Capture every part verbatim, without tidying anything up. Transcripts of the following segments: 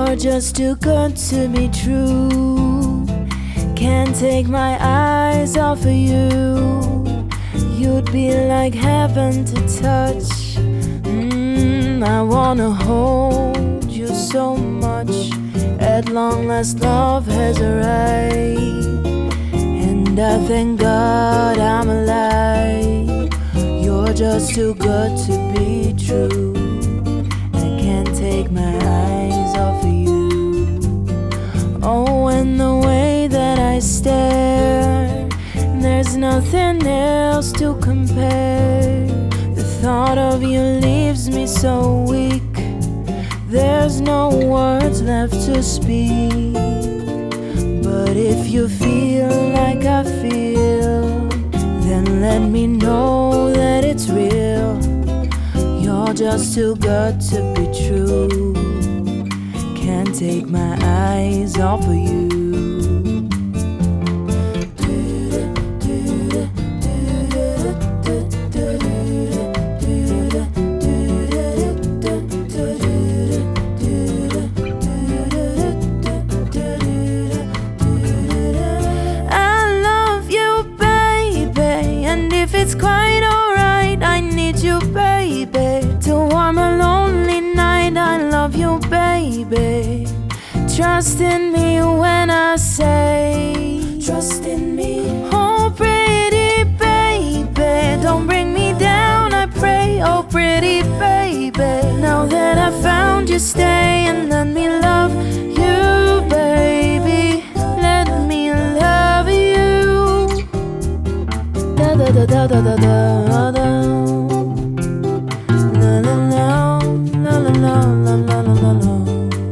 You're just too good to be true. Can't take my eyes off of you. You'd be like heaven to touch. mm, I wanna hold you so much. At long last love has arrived, and I thank God I'm alive. You're just too good to be true. I can't take my eyes off of you. Oh, and the way that I stare, there's nothing else to compare. The thought of you leaves me so weak. There's no words left to speak. But if you feel like I feel, then let me know that it's real. You're just too good to be true. Can't take my eyes off of you. If it's quite alright, I need you, baby, to warm a lonely night. I love you, baby. Trust in me when I say, trust in me. Oh, pretty baby, don't bring me down, I pray. Oh, pretty baby, now that I found you, stay and let me love you, baby. Let me love you. Da da da da da da da da. La la la la la la la la la la.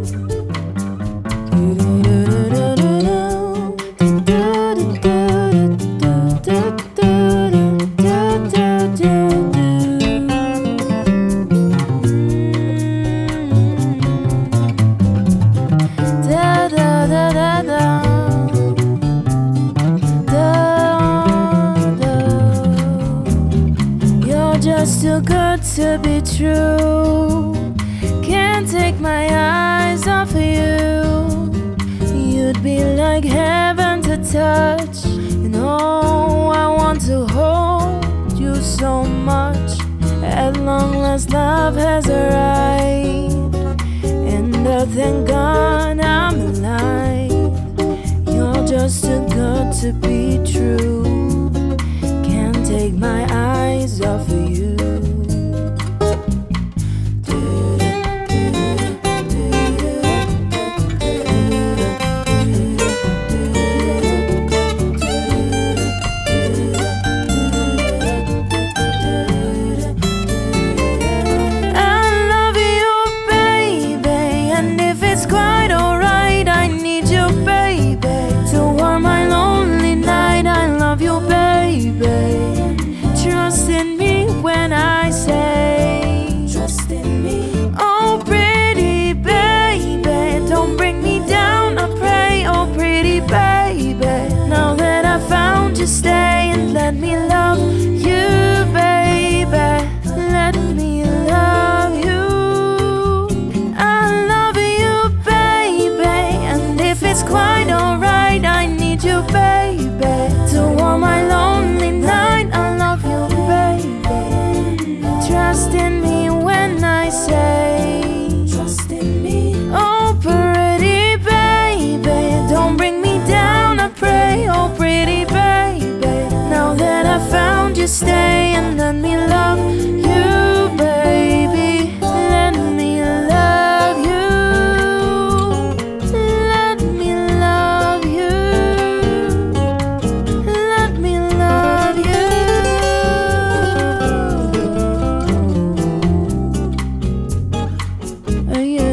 Just too good to be true. Can't take my eyes off of you. You'd be like heaven to touch. And oh, I want to hold you so much. At long last love has arrived, and I thank God I'm alive. You're just too good to be true. Can't take my eyes off of you. Trust in me when I say, trust in me. Oh, pretty baby, don't bring me down, I pray. Oh, pretty baby, now that I found you, stay and let me love you, baby. Let me love you. I love you, baby, and if it's quite alright, I need you, baby, to warm my lonely night. I love you, baby. Trust in me when I say, trust in me. Oh, pretty baby, don't bring me down, I pray. Oh, pretty baby, now that I found you, stay and let me love you, baby. Let me love you. Let me love you. Let me love you. Uh, yeah.